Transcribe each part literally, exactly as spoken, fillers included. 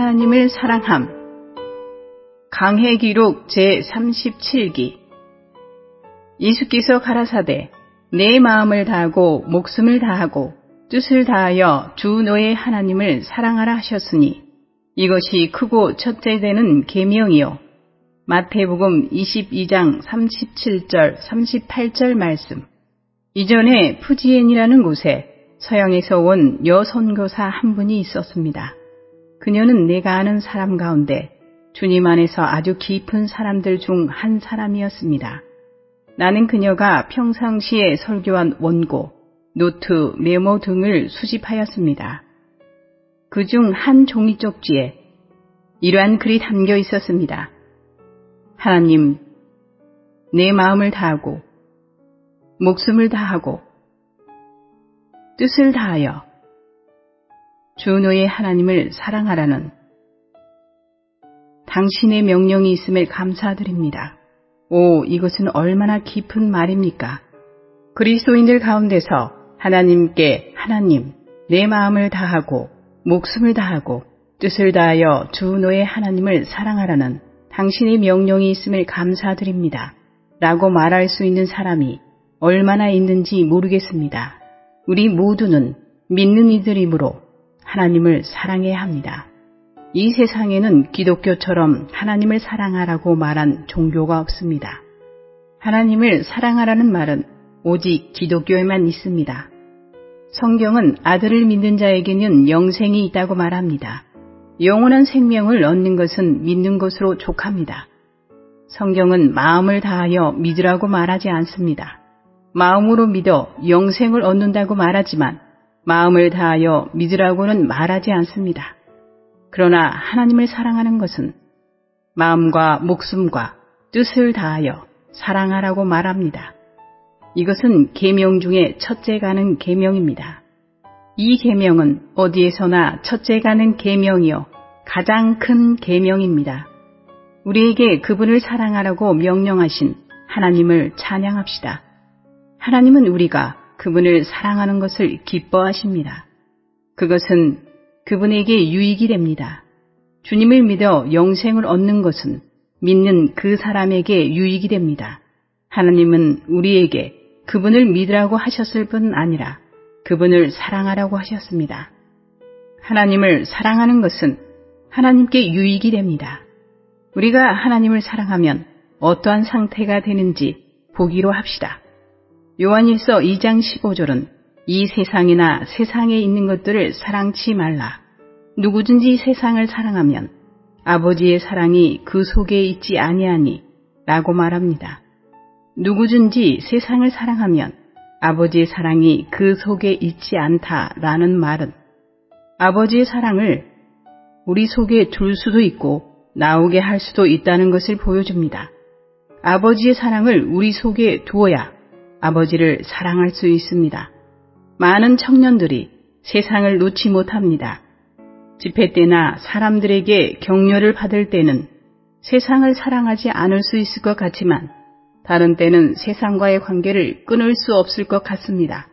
하나님을 사랑함. 강해기록 제삼십칠 기. 예수께서 가라사대 내 마음을 다하고 목숨을 다하고 뜻을 다하여 주 너의 하나님을 사랑하라 하셨으니 이것이 크고 첫째 되는 계명이요. 마태복음 이십이 장 삼십칠 절 삼십팔 절 말씀. 이전에 푸지엔이라는 곳에 서양에서 온 여선교사 한 분이 있었습니다. 그녀는 내가 아는 사람 가운데 주님 안에서 아주 깊은 사람들 중 한 사람이었습니다. 나는 그녀가 평상시에 설교한 원고, 노트, 메모 등을 수집하였습니다. 그중 한 종이 쪽지에 이러한 글이 담겨 있었습니다. 하나님, 내 마음을 다하고 목숨을 다하고 뜻을 다하여 주 너의 하나님을 사랑하라는 당신의 명령이 있음을 감사드립니다. 오, 이것은 얼마나 깊은 말입니까? 그리스도인들 가운데서 하나님께 하나님, 내 마음을 다하고 목숨을 다하고 뜻을 다하여 주 너의 하나님을 사랑하라는 당신의 명령이 있음을 감사드립니다. 라고 말할 수 있는 사람이 얼마나 있는지 모르겠습니다. 우리 모두는 믿는 이들이므로 하나님을 사랑해야 합니다. 이 세상에는 기독교처럼 하나님을 사랑하라고 말한 종교가 없습니다. 하나님을 사랑하라는 말은 오직 기독교에만 있습니다. 성경은 아들을 믿는 자에게는 영생이 있다고 말합니다. 영원한 생명을 얻는 것은 믿는 것으로 족합니다. 성경은 마음을 다하여 믿으라고 말하지 않습니다. 마음으로 믿어 영생을 얻는다고 말하지만 마음을 다하여 믿으라고는 말하지 않습니다. 그러나 하나님을 사랑하는 것은 마음과 목숨과 뜻을 다하여 사랑하라고 말합니다. 이것은 계명 중에 첫째가는 계명입니다. 이 계명은 어디에서나 첫째가는 계명이요 가장 큰 계명입니다. 우리에게 그분을 사랑하라고 명령하신 하나님을 찬양합시다. 하나님은 우리가 그분을 사랑하는 것을 기뻐하십니다. 그것은 그분에게 유익이 됩니다. 주님을 믿어 영생을 얻는 것은 믿는 그 사람에게 유익이 됩니다. 하나님은 우리에게 그분을 믿으라고 하셨을 뿐 아니라 그분을 사랑하라고 하셨습니다. 하나님을 사랑하는 것은 하나님께 유익이 됩니다. 우리가 하나님을 사랑하면 어떠한 상태가 되는지 보기로 합시다. 요한일서 이 장 십오 절은 이 세상이나 세상에 있는 것들을 사랑치 말라. 누구든지 세상을 사랑하면 아버지의 사랑이 그 속에 있지 아니하니 라고 말합니다. 누구든지 세상을 사랑하면 아버지의 사랑이 그 속에 있지 않다라는 말은 아버지의 사랑을 우리 속에 둘 수도 있고 나오게 할 수도 있다는 것을 보여줍니다. 아버지의 사랑을 우리 속에 두어야 아버지를 사랑할 수 있습니다. 많은 청년들이 세상을 놓지 못합니다. 집회 때나 사람들에게 격려를 받을 때는 세상을 사랑하지 않을 수 있을 것 같지만 다른 때는 세상과의 관계를 끊을 수 없을 것 같습니다.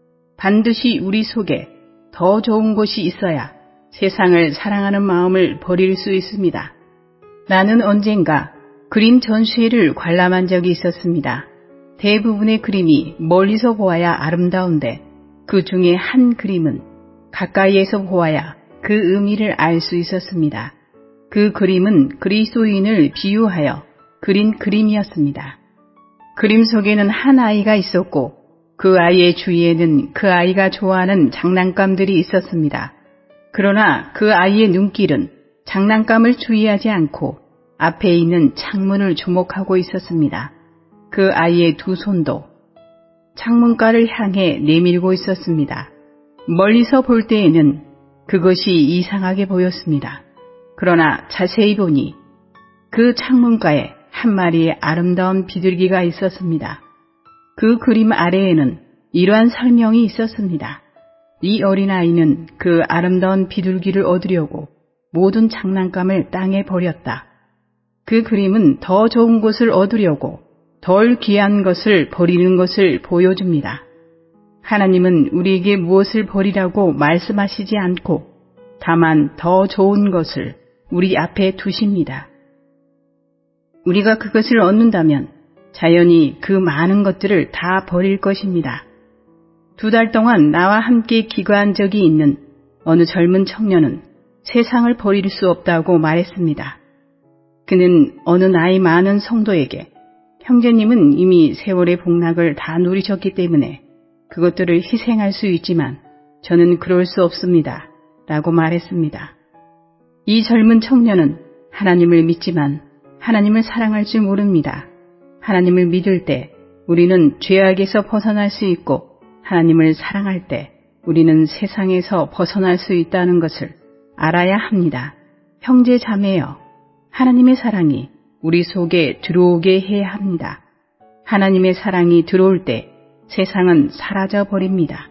반드시 우리 속에 더 좋은 것이 있어야 세상을 사랑하는 마음을 버릴 수 있습니다. 나는 언젠가 그림 전시회를 관람한 적이 있었습니다. 대부분의 그림이 멀리서 보아야 아름다운데 그 중에 한 그림은 가까이에서 보아야 그 의미를 알 수 있었습니다. 그 그림은 그리스도인을 비유하여 그린 그림이었습니다. 그림 속에는 한 아이가 있었고 그 아이의 주위에는 그 아이가 좋아하는 장난감들이 있었습니다. 그러나 그 아이의 눈길은 장난감을 주의하지 않고 앞에 있는 창문을 주목하고 있었습니다. 그 아이의 두 손도 창문가를 향해 내밀고 있었습니다. 멀리서 볼 때에는 그것이 이상하게 보였습니다. 그러나 자세히 보니 그 창문가에 한 마리의 아름다운 비둘기가 있었습니다. 그 그림 아래에는 이러한 설명이 있었습니다. 이 어린아이는 그 아름다운 비둘기를 얻으려고 모든 장난감을 땅에 버렸다. 그 그림은 더 좋은 것을 얻으려고 덜 귀한 것을 버리는 것을 보여줍니다. 하나님은 우리에게 무엇을 버리라고 말씀하시지 않고 다만 더 좋은 것을 우리 앞에 두십니다. 우리가 그것을 얻는다면 자연히 그 많은 것들을 다 버릴 것입니다. 두 달 동안 나와 함께 기거한 적이 있는 어느 젊은 청년은 세상을 버릴 수 없다고 말했습니다. 그는 어느 나이 많은 성도에게 형제님은 이미 세월의 복락을 다 누리셨기 때문에 그것들을 희생할 수 있지만 저는 그럴 수 없습니다. 라고 말했습니다. 이 젊은 청년은 하나님을 믿지만 하나님을 사랑할 줄 모릅니다. 하나님을 믿을 때 우리는 죄악에서 벗어날 수 있고 하나님을 사랑할 때 우리는 세상에서 벗어날 수 있다는 것을 알아야 합니다. 형제 자매여, 하나님의 사랑이 우리 속에 들어오게 해야 합니다. 하나님의 사랑이 들어올 때 세상은 사라져 버립니다.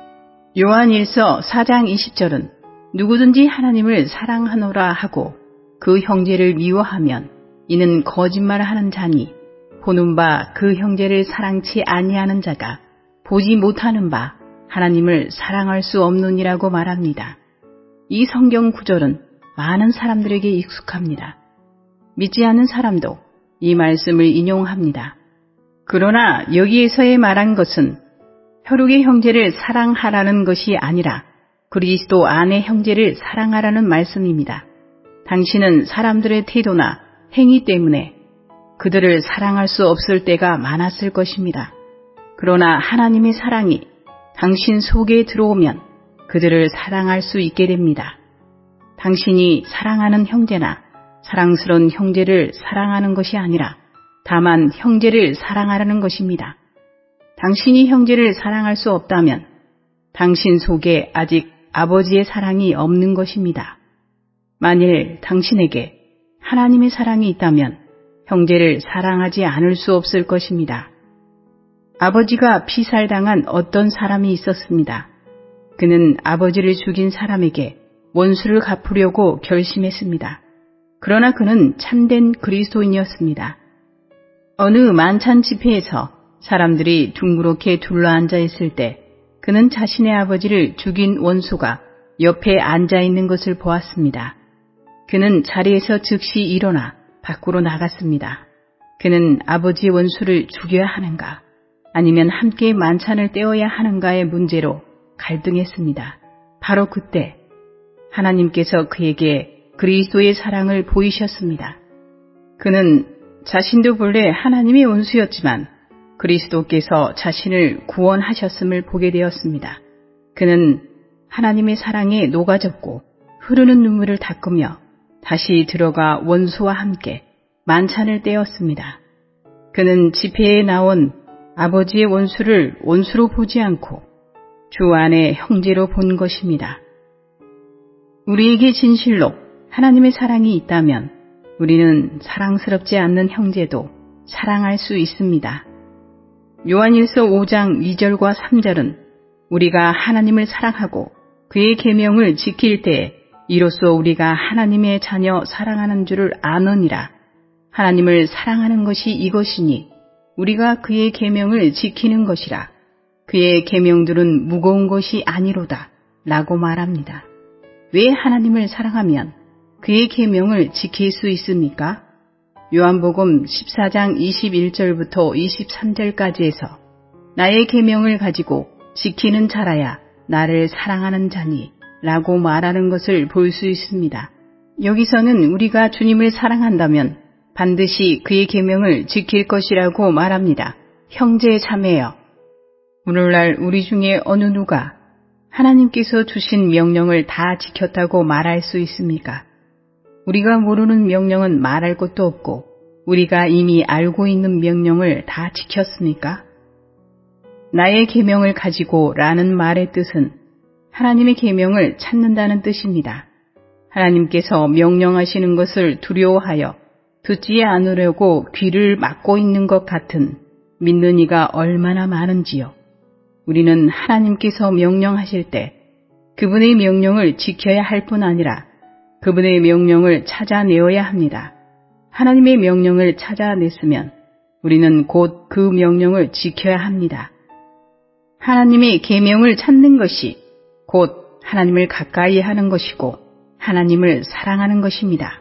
요한일서 사 장 이십 절은 누구든지 하나님을 사랑하노라 하고 그 형제를 미워하면 이는 거짓말하는 자니 보는 바 그 형제를 사랑치 아니하는 자가 보지 못하는 바 하나님을 사랑할 수 없느니라고 말합니다. 이 성경 구절은 많은 사람들에게 익숙합니다. 믿지 않는 사람도 이 말씀을 인용합니다. 그러나 여기에서의 말한 것은 혈육의 형제를 사랑하라는 것이 아니라 그리스도 안의 형제를 사랑하라는 말씀입니다. 당신은 사람들의 태도나 행위 때문에 그들을 사랑할 수 없을 때가 많았을 것입니다. 그러나 하나님의 사랑이 당신 속에 들어오면 그들을 사랑할 수 있게 됩니다. 당신이 사랑하는 형제나 사랑스러운 형제를 사랑하는 것이 아니라 다만 형제를 사랑하라는 것입니다. 당신이 형제를 사랑할 수 없다면 당신 속에 아직 아버지의 사랑이 없는 것입니다. 만일 당신에게 하나님의 사랑이 있다면 형제를 사랑하지 않을 수 없을 것입니다. 아버지가 피살당한 어떤 사람이 있었습니다. 그는 아버지를 죽인 사람에게 원수를 갚으려고 결심했습니다. 그러나 그는 참된 그리스도인이었습니다. 어느 만찬 집회에서 사람들이 둥그렇게 둘러앉아 있을 때 그는 자신의 아버지를 죽인 원수가 옆에 앉아 있는 것을 보았습니다. 그는 자리에서 즉시 일어나 밖으로 나갔습니다. 그는 아버지의 원수를 죽여야 하는가 아니면 함께 만찬을 떼어야 하는가의 문제로 갈등했습니다. 바로 그때 하나님께서 그에게 그리스도의 사랑을 보이셨습니다. 그는 자신도 본래 하나님의 원수였지만 그리스도께서 자신을 구원하셨음을 보게 되었습니다. 그는 하나님의 사랑에 녹아졌고 흐르는 눈물을 닦으며 다시 들어가 원수와 함께 만찬을 떼었습니다. 그는 집회에 나온 아버지의 원수를 원수로 보지 않고 주 안에 형제로 본 것입니다. 우리에게 진실로 하나님의 사랑이 있다면 우리는 사랑스럽지 않는 형제도 사랑할 수 있습니다. 요한일서 오 장 이 절과 삼 절은 우리가 하나님을 사랑하고 그의 계명을 지킬 때에 이로써 우리가 하나님의 자녀 사랑하는 줄을 아느니라. 하나님을 사랑하는 것이 이것이니 우리가 그의 계명을 지키는 것이라. 그의 계명들은 무거운 것이 아니로다 라고 말합니다. 왜 하나님을 사랑하면 그의 계명을 지킬 수 있습니까? 요한복음 십사 장 이십일 절부터 이십삼 절까지에서 나의 계명을 가지고 지키는 자라야 나를 사랑하는 자니 라고 말하는 것을 볼 수 있습니다. 여기서는 우리가 주님을 사랑한다면 반드시 그의 계명을 지킬 것이라고 말합니다. 형제 자매여, 오늘날 우리 중에 어느 누가 하나님께서 주신 명령을 다 지켰다고 말할 수 있습니까? 우리가 모르는 명령은 말할 것도 없고 우리가 이미 알고 있는 명령을 다 지켰습니까? 나의 계명을 가지고 라는 말의 뜻은 하나님의 계명을 찾는다는 뜻입니다. 하나님께서 명령하시는 것을 두려워하여 듣지 않으려고 귀를 막고 있는 것 같은 믿는 이가 얼마나 많은지요. 우리는 하나님께서 명령하실 때 그분의 명령을 지켜야 할 뿐 아니라 그분의 명령을 찾아내어야 합니다. 하나님의 명령을 찾아냈으면 우리는 곧 그 명령을 지켜야 합니다. 하나님의 계명을 찾는 것이 곧 하나님을 가까이 하는 것이고 하나님을 사랑하는 것입니다.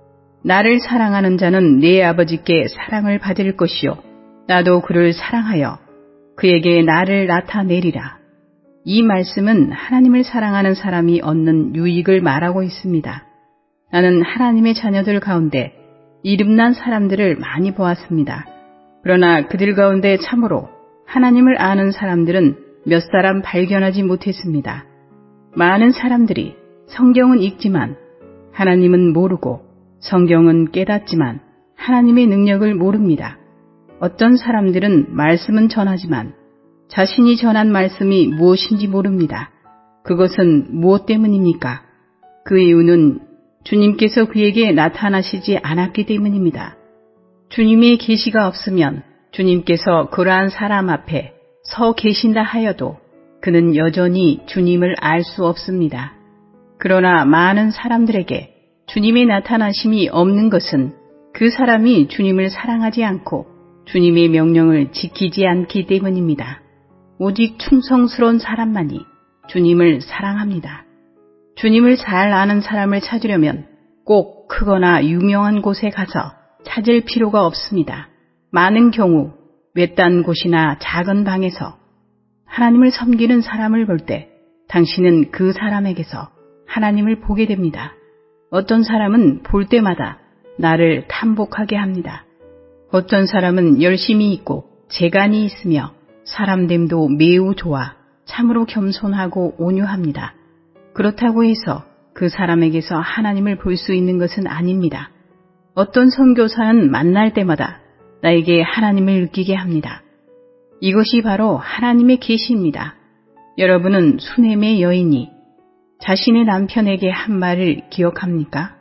나를 사랑하는 자는 내 아버지께 사랑을 받을 것이요 나도 그를 사랑하여 그에게 나를 나타내리라. 이 말씀은 하나님을 사랑하는 사람이 얻는 유익을 말하고 있습니다. 나는 하나님의 자녀들 가운데 이름난 사람들을 많이 보았습니다. 그러나 그들 가운데 참으로 하나님을 아는 사람들은 몇 사람 발견하지 못했습니다. 많은 사람들이 성경은 읽지만 하나님은 모르고 성경은 깨닫지만 하나님의 능력을 모릅니다. 어떤 사람들은 말씀은 전하지만 자신이 전한 말씀이 무엇인지 모릅니다. 그것은 무엇 때문입니까? 그 이유는 주님께서 그에게 나타나시지 않았기 때문입니다. 주님의 계시가 없으면 주님께서 그러한 사람 앞에 서 계신다 하여도 그는 여전히 주님을 알 수 없습니다. 그러나 많은 사람들에게 주님의 나타나심이 없는 것은 그 사람이 주님을 사랑하지 않고 주님의 명령을 지키지 않기 때문입니다. 오직 충성스러운 사람만이 주님을 사랑합니다. 주님을 잘 아는 사람을 찾으려면 꼭 크거나 유명한 곳에 가서 찾을 필요가 없습니다. 많은 경우 외딴 곳이나 작은 방에서 하나님을 섬기는 사람을 볼 때 당신은 그 사람에게서 하나님을 보게 됩니다. 어떤 사람은 볼 때마다 나를 탐복하게 합니다. 어떤 사람은 열심히 있고 재간이 있으며 사람됨도 매우 좋아 참으로 겸손하고 온유합니다. 그렇다고 해서 그 사람에게서 하나님을 볼 수 있는 것은 아닙니다. 어떤 선교사는 만날 때마다 나에게 하나님을 느끼게 합니다. 이것이 바로 하나님의 계시입니다. 여러분은 수넴의 여인이 자신의 남편에게 한 말을 기억합니까?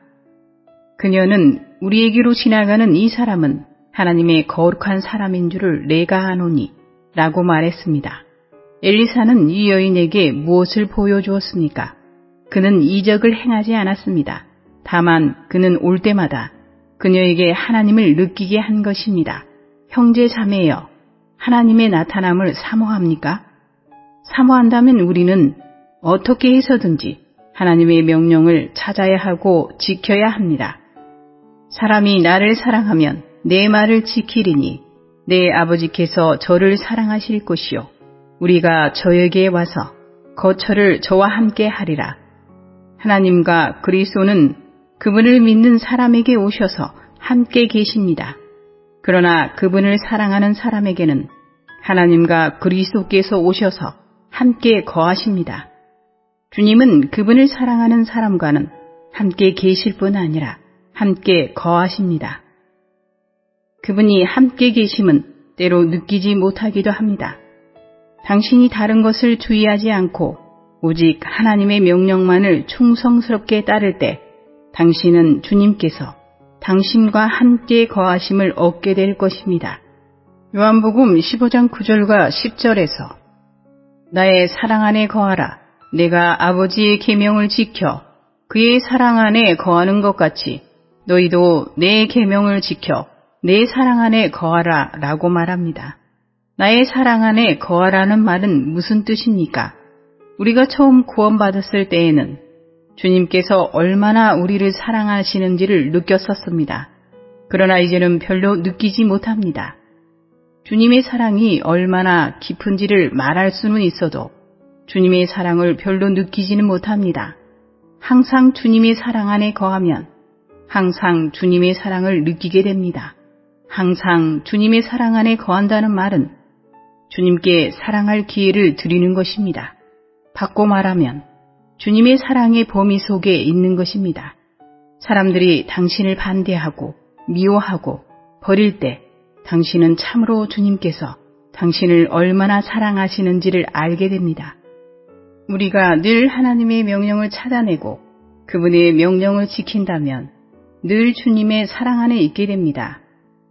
그녀는 우리에게로 지나가는 이 사람은 하나님의 거룩한 사람인 줄을 내가 아노니 라고 말했습니다. 엘리사는 이 여인에게 무엇을 보여주었습니까? 그는 이적을 행하지 않았습니다. 다만 그는 올 때마다 그녀에게 하나님을 느끼게 한 것입니다. 형제 자매여, 하나님의 나타남을 사모합니까? 사모한다면 우리는 어떻게 해서든지 하나님의 명령을 찾아야 하고 지켜야 합니다. 사람이 나를 사랑하면 내 말을 지키리니 내 아버지께서 저를 사랑하실 것이요 우리가 저에게 와서 거처를 저와 함께 하리라. 하나님과 그리스도는 그분을 믿는 사람에게 오셔서 함께 계십니다. 그러나 그분을 사랑하는 사람에게는 하나님과 그리스도께서 오셔서 함께 거하십니다. 주님은 그분을 사랑하는 사람과는 함께 계실 뿐 아니라 함께 거하십니다. 그분이 함께 계심은 때로 느끼지 못하기도 합니다. 당신이 다른 것을 주의하지 않고 오직 하나님의 명령만을 충성스럽게 따를 때 당신은 주님께서 당신과 함께 거하심을 얻게 될 것입니다. 요한복음 십오 장 구 절과 십 절에서 나의 사랑 안에 거하라. 내가 아버지의 계명을 지켜 그의 사랑 안에 거하는 것 같이 너희도 내 계명을 지켜 내 사랑 안에 거하라 라고 말합니다. 나의 사랑 안에 거하라는 말은 무슨 뜻입니까? 우리가 처음 구원받았을 때에는 주님께서 얼마나 우리를 사랑하시는지를 느꼈었습니다. 그러나 이제는 별로 느끼지 못합니다. 주님의 사랑이 얼마나 깊은지를 말할 수는 있어도 주님의 사랑을 별로 느끼지는 못합니다. 항상 주님의 사랑 안에 거하면 항상 주님의 사랑을 느끼게 됩니다. 항상 주님의 사랑 안에 거한다는 말은 주님께 사랑할 기회를 드리는 것입니다. 바꿔 말하면 주님의 사랑의 범위 속에 있는 것입니다. 사람들이 당신을 반대하고 미워하고 버릴 때 당신은 참으로 주님께서 당신을 얼마나 사랑하시는지를 알게 됩니다. 우리가 늘 하나님의 명령을 찾아내고 그분의 명령을 지킨다면 늘 주님의 사랑 안에 있게 됩니다.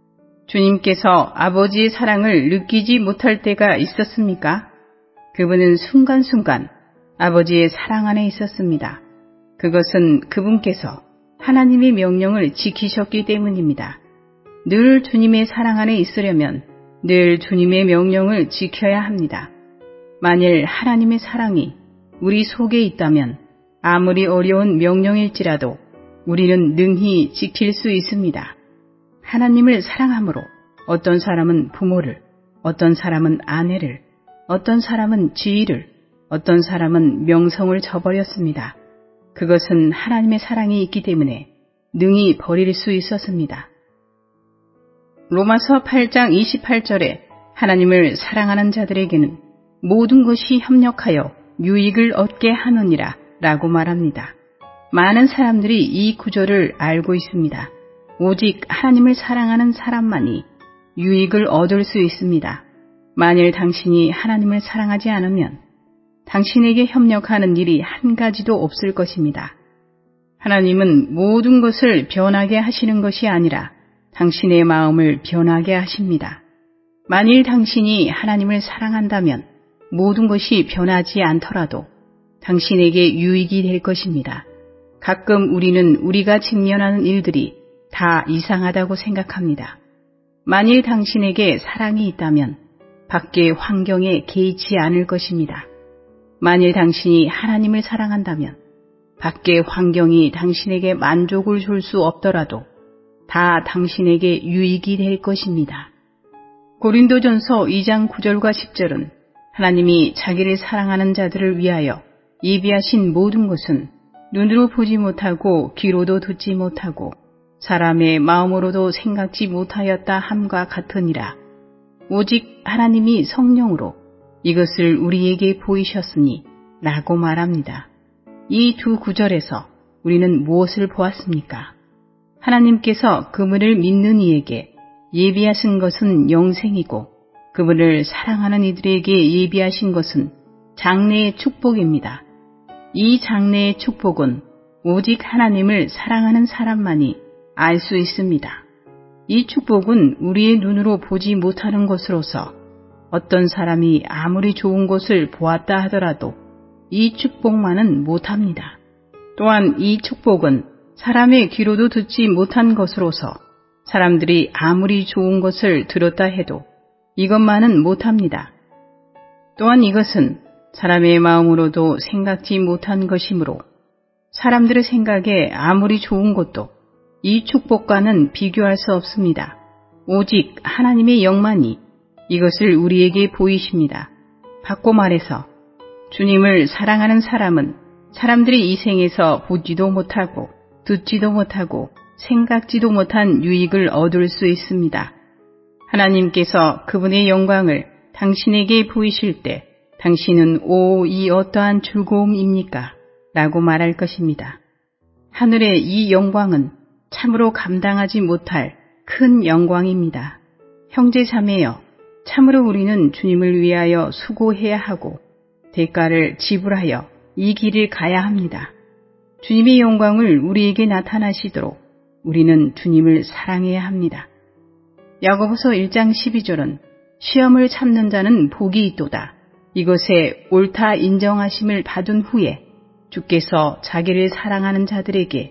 주님께서 아버지의 사랑을 느끼지 못할 때가 있었습니까? 그분은 순간순간 아버지의 사랑 안에 있었습니다. 그것은 그분께서 하나님의 명령을 지키셨기 때문입니다. 늘 주님의 사랑 안에 있으려면 늘 주님의 명령을 지켜야 합니다. 만일 하나님의 사랑이 우리 속에 있다면 아무리 어려운 명령일지라도 우리는 능히 지킬 수 있습니다. 하나님을 사랑함으로 어떤 사람은 부모를, 어떤 사람은 아내를, 어떤 사람은 지위를, 어떤 사람은 명성을 저버렸습니다. 그것은 하나님의 사랑이 있기 때문에 능히 버릴 수 있었습니다. 로마서 팔 장 이십팔 절에 하나님을 사랑하는 자들에게는 모든 것이 협력하여 유익을 얻게 하느니라 라고 말합니다. 많은 사람들이 이 구절을 알고 있습니다. 오직 하나님을 사랑하는 사람만이 유익을 얻을 수 있습니다. 만일 당신이 하나님을 사랑하지 않으면 당신에게 협력하는 일이 한 가지도 없을 것입니다. 하나님은 모든 것을 변하게 하시는 것이 아니라 당신의 마음을 변하게 하십니다. 만일 당신이 하나님을 사랑한다면 모든 것이 변하지 않더라도 당신에게 유익이 될 것입니다. 가끔 우리는 우리가 직면하는 일들이 다 이상하다고 생각합니다. 만일 당신에게 사랑이 있다면 밖의 환경에 개의치 않을 것입니다. 만일 당신이 하나님을 사랑한다면 밖의 환경이 당신에게 만족을 줄 수 없더라도 다 당신에게 유익이 될 것입니다. 고린도전서 이 장 구 절과 십 절은 하나님이 자기를 사랑하는 자들을 위하여 예비하신 모든 것은 눈으로 보지 못하고 귀로도 듣지 못하고 사람의 마음으로도 생각지 못하였다 함과 같으니라. 오직 하나님이 성령으로 이것을 우리에게 보이셨으니 라고 말합니다. 이 두 구절에서 우리는 무엇을 보았습니까? 하나님께서 그분을 믿는 이에게 예비하신 것은 영생이고 그분을 사랑하는 이들에게 예비하신 것은 장래의 축복입니다. 이 장래의 축복은 오직 하나님을 사랑하는 사람만이 알 수 있습니다. 이 축복은 우리의 눈으로 보지 못하는 것으로서 어떤 사람이 아무리 좋은 것을 보았다 하더라도 이 축복만은 못합니다. 또한 이 축복은 사람의 귀로도 듣지 못한 것으로서 사람들이 아무리 좋은 것을 들었다 해도 이것만은 못합니다. 또한 이것은 사람의 마음으로도 생각지 못한 것이므로 사람들의 생각에 아무리 좋은 것도 이 축복과는 비교할 수 없습니다. 오직 하나님의 영만이 이것을 우리에게 보이십니다. 바꿔 말해서 주님을 사랑하는 사람은 사람들이 이 생에서 보지도 못하고 듣지도 못하고 생각지도 못한 유익을 얻을 수 있습니다. 하나님께서 그분의 영광을 당신에게 보이실 때 당신은 오, 이 어떠한 즐거움입니까? 라고 말할 것입니다. 하늘의 이 영광은 참으로 감당하지 못할 큰 영광입니다. 형제 자매여, 참으로 우리는 주님을 위하여 수고해야 하고 대가를 지불하여 이 길을 가야 합니다. 주님의 영광을 우리에게 나타나시도록 우리는 주님을 사랑해야 합니다. 야고보서 일 장 십이 절은 시험을 참는 자는 복이 있도다. 이것에 옳다 인정하심을 받은 후에 주께서 자기를 사랑하는 자들에게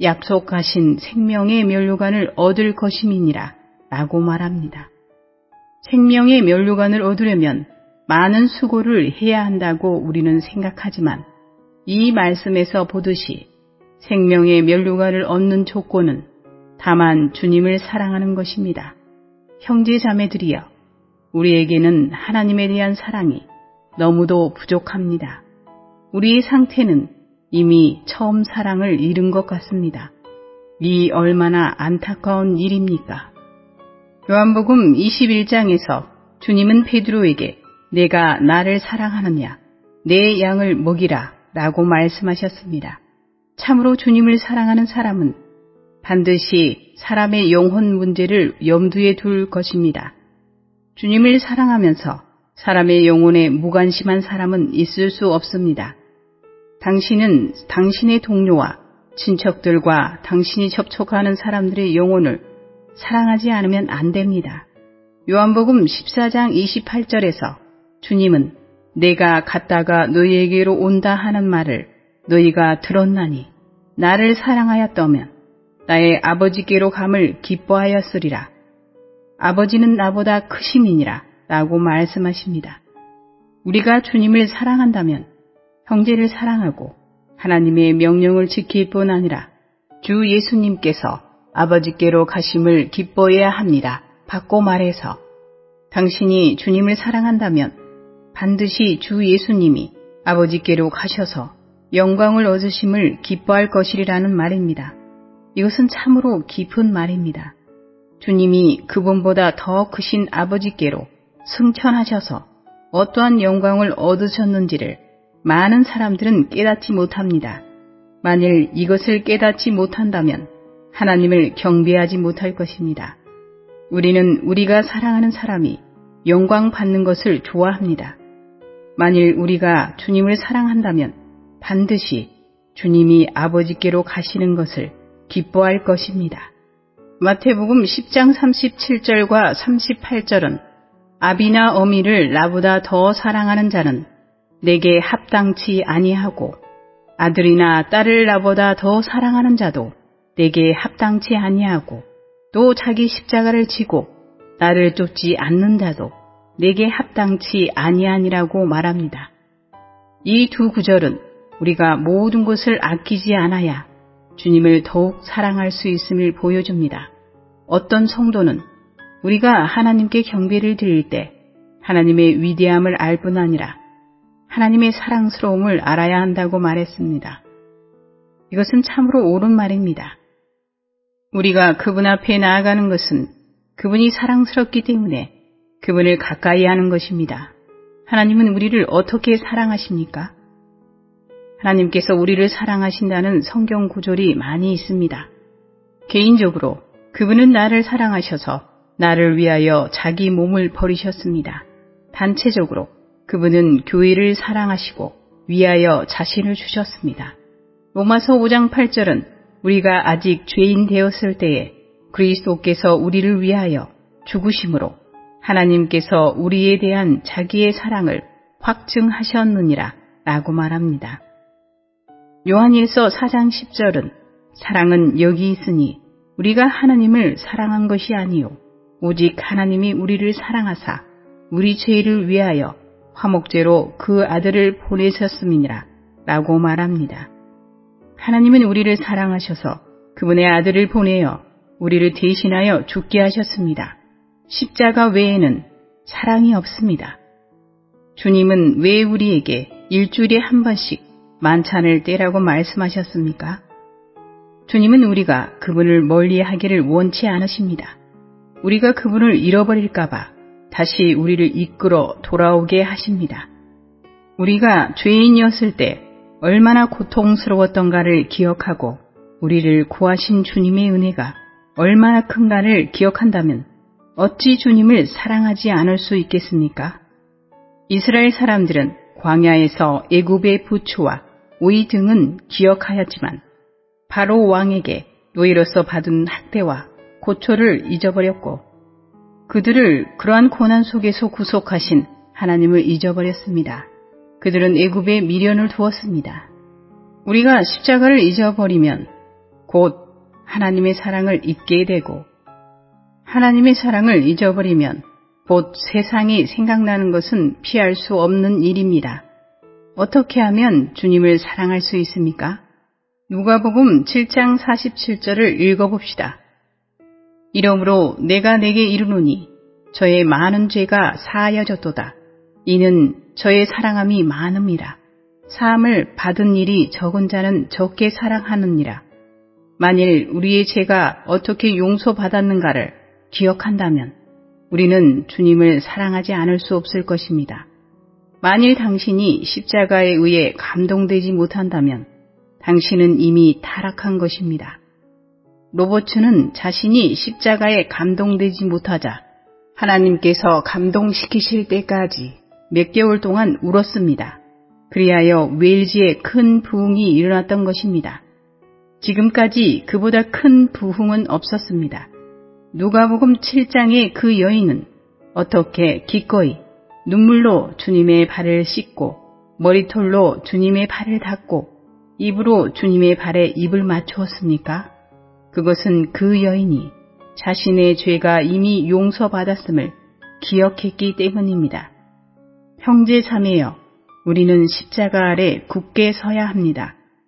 약속하신 생명의 면류관을 얻을 것임이니라 라고 말합니다. 생명의 면류관을 얻으려면 많은 수고를 해야 한다고 우리는 생각하지만 이 말씀에서 보듯이 생명의 면류관을 얻는 조건은 다만 주님을 사랑하는 것입니다. 형제 자매들이여, 우리에게는 하나님에 대한 사랑이 너무도 부족합니다. 우리의 상태는 이미 처음 사랑을 잃은 것 같습니다. 이 얼마나 안타까운 일입니까? 요한복음 이십일 장에서 주님은 베드로에게 내가 나를 사랑하느냐? 내 양을 먹이라 라고 말씀하셨습니다. 참으로 주님을 사랑하는 사람은 반드시 사람의 영혼 문제를 염두에 둘 것입니다. 주님을 사랑하면서 사람의 영혼에 무관심한 사람은 있을 수 없습니다. 당신은 당신의 동료와 친척들과 당신이 접촉하는 사람들의 영혼을 사랑하지 않으면 안 됩니다. 요한복음 십사 장 이십팔 절에서 주님은 내가 갔다가 너희에게로 온다 하는 말을 너희가 들었나니 나를 사랑하였다면 나의 아버지께로 감을 기뻐하였으리라. 아버지는 나보다 크심이니라 라고 말씀하십니다. 우리가 주님을 사랑한다면 형제를 사랑하고 하나님의 명령을 지킬 뿐 아니라 주 예수님께서 아버지께로 가심을 기뻐해야 합니다. 바꿔 말해서 당신이 주님을 사랑한다면 반드시 주 예수님이 아버지께로 가셔서 영광을 얻으심을 기뻐할 것이라는 말입니다. 이것은 참으로 깊은 말입니다. 주님이 그분보다 더 크신 아버지께로 승천하셔서 어떠한 영광을 얻으셨는지를 많은 사람들은 깨닫지 못합니다. 만일 이것을 깨닫지 못한다면 하나님을 경배하지 못할 것입니다. 우리는 우리가 사랑하는 사람이 영광 받는 것을 좋아합니다. 만일 우리가 주님을 사랑한다면 반드시 주님이 아버지께로 가시는 것을 기뻐할 것입니다. 마태복음 십 장 삼십칠 절과 삼십팔 절은 아비나 어미를 나보다 더 사랑하는 자는 내게 합당치 아니하고 아들이나 딸을 나보다 더 사랑하는 자도 내게 합당치 아니하고 또 자기 십자가를 지고 나를 쫓지 않는 자도 내게 합당치 아니하니라고 말합니다. 이 두 구절은 우리가 모든 것을 아끼지 않아야 주님을 더욱 사랑할 수 있음을 보여줍니다. 어떤 성도는 우리가 하나님께 경배를 드릴 때 하나님의 위대함을 알 뿐 아니라 하나님의 사랑스러움을 알아야 한다고 말했습니다. 이것은 참으로 옳은 말입니다. 우리가 그분 앞에 나아가는 것은 그분이 사랑스럽기 때문에 그분을 가까이 하는 것입니다. 하나님은 우리를 어떻게 사랑하십니까? 하나님께서 우리를 사랑하신다는 성경 구절이 많이 있습니다. 개인적으로 그분은 나를 사랑하셔서 나를 위하여 자기 몸을 버리셨습니다. 단체적으로 그분은 교회를 사랑하시고 위하여 자신을 주셨습니다. 로마서 오 장 팔 절은 우리가 아직 죄인 되었을 때에 그리스도께서 우리를 위하여 죽으심으로 하나님께서 우리에 대한 자기의 사랑을 확증하셨느니라 라고 말합니다. 요한일서 사 장 십 절은 사랑은 여기 있으니 우리가 하나님을 사랑한 것이 아니요 오직 하나님이 우리를 사랑하사 우리 죄를 위하여 화목제로 그 아들을 보내셨음이니라 라고 말합니다. 하나님은 우리를 사랑하셔서 그분의 아들을 보내어 우리를 대신하여 죽게 하셨습니다. 십자가 외에는 사랑이 없습니다. 주님은 왜 우리에게 일주일에 한 번씩 만찬을 떼라고 말씀하셨습니까? 주님은 우리가 그분을 멀리하기를 원치 않으십니다. 우리가 그분을 잃어버릴까봐 다시 우리를 이끌어 돌아오게 하십니다. 우리가 죄인이었을 때 얼마나 고통스러웠던가를 기억하고 우리를 구하신 주님의 은혜가 얼마나 큰가를 기억한다면 어찌 주님을 사랑하지 않을 수 있겠습니까? 이스라엘 사람들은 광야에서 애굽의 부추와 오이 등은 기억하였지만 바로 왕에게 노예로서 받은 학대와 고초를 잊어버렸고 그들을 그러한 고난 속에서 구속하신 하나님을 잊어버렸습니다. 그들은 애굽에 미련을 두었습니다. 우리가 십자가를 잊어버리면 곧 하나님의 사랑을 잊게 되고 하나님의 사랑을 잊어버리면 곧 세상이 생각나는 것은 피할 수 없는 일입니다. 어떻게 하면 주님을 사랑할 수 있습니까? 누가복음 칠 장 사십칠 절을 읽어봅시다. 이러므로 내가 내게 이르노니 저의 많은 죄가 사하여졌도다. 이는 저의 사랑함이 많음이라. 사함을 받은 일이 적은 자는 적게 사랑하느니라. 만일 우리의 죄가 어떻게 용서받았는가를 기억한다면 우리는 주님을 사랑하지 않을 수 없을 것입니다. 만일 당신이 십자가에 의해 감동되지 못한다면 당신은 이미 타락한 것입니다. 로버츠는 자신이 십자가에 감동되지 못하자 하나님께서 감동시키실 때까지 몇 개월 동안 울었습니다. 그리하여 웨일즈에 큰 부흥이 일어났던 것입니다. 지금까지 그보다 큰 부흥은 없었습니다. 누가복음 칠 장의 그 여인은 어떻게 기꺼이 눈물로 주님의 발을 씻고 머리털로 주님의 발을 닦고 입으로 주님의 발에 입을 맞추었습니까? 그것은 그 여인이 자신의 죄가 이미 용서받았음을 기억했기 때문입니다. 형제 자매여, 우리는 십자가 아래 굳게 서야 합니다.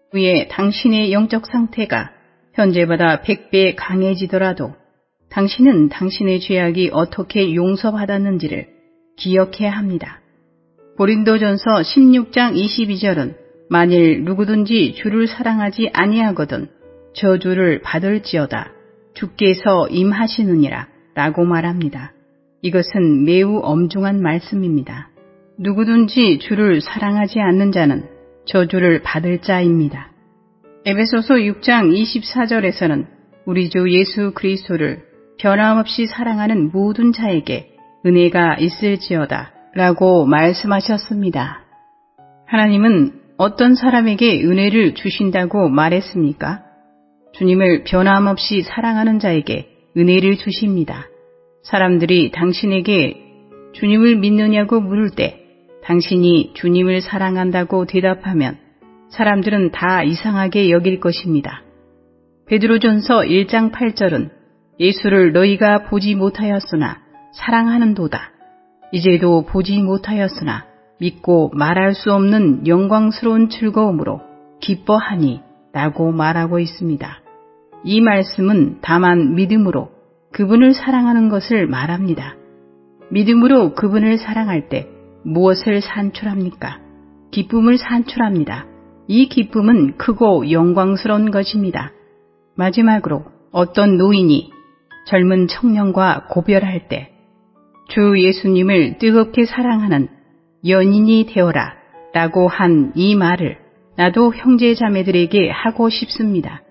후에 당신의 영적 상태가 현재보다 백 배 강해지더라도 당신은 당신의 죄악이 어떻게 용서받았는지를 기억해야 합니다. 고린도전서 십육 장 이십이 절은 만일 누구든지 주를 사랑하지 아니하거든 저주를 받을지어다 주께서 임하시느니라 라고 말합니다. 이것은 매우 엄중한 말씀입니다. 누구든지 주를 사랑하지 않는 자는 저주를 받을 자입니다. 에베소서 육 장 이십사 절에서는 우리 주 예수 그리스도를 변함없이 사랑하는 모든 자에게 은혜가 있을지어다 라고 말씀하셨습니다. 하나님은 어떤 사람에게 은혜를 주신다고 말했습니까? 주님을 변함없이 사랑하는 자에게 은혜를 주십니다. 사람들이 당신에게 주님을 믿느냐고 물을 때 당신이 주님을 사랑한다고 대답하면 사람들은 다 이상하게 여길 것입니다. 베드로전서 일 장 팔 절은 예수를 너희가 보지 못하였으나 사랑하는도다. 이제도 보지 못하였으나 믿고 말할 수 없는 영광스러운 즐거움으로 기뻐하니 라고 말하고 있습니다. 이 말씀은 다만 믿음으로 그분을 사랑하는 것을 말합니다. 믿음으로 그분을 사랑할 때 무엇을 산출합니까? 기쁨을 산출합니다. 이 기쁨은 크고 영광스러운 것입니다. 마지막으로 어떤 노인이 젊은 청년과 고별할 때 주 예수님을 뜨겁게 사랑하는 연인이 되어라 라고 한 이 말을 나도 형제 자매들에게 하고 싶습니다.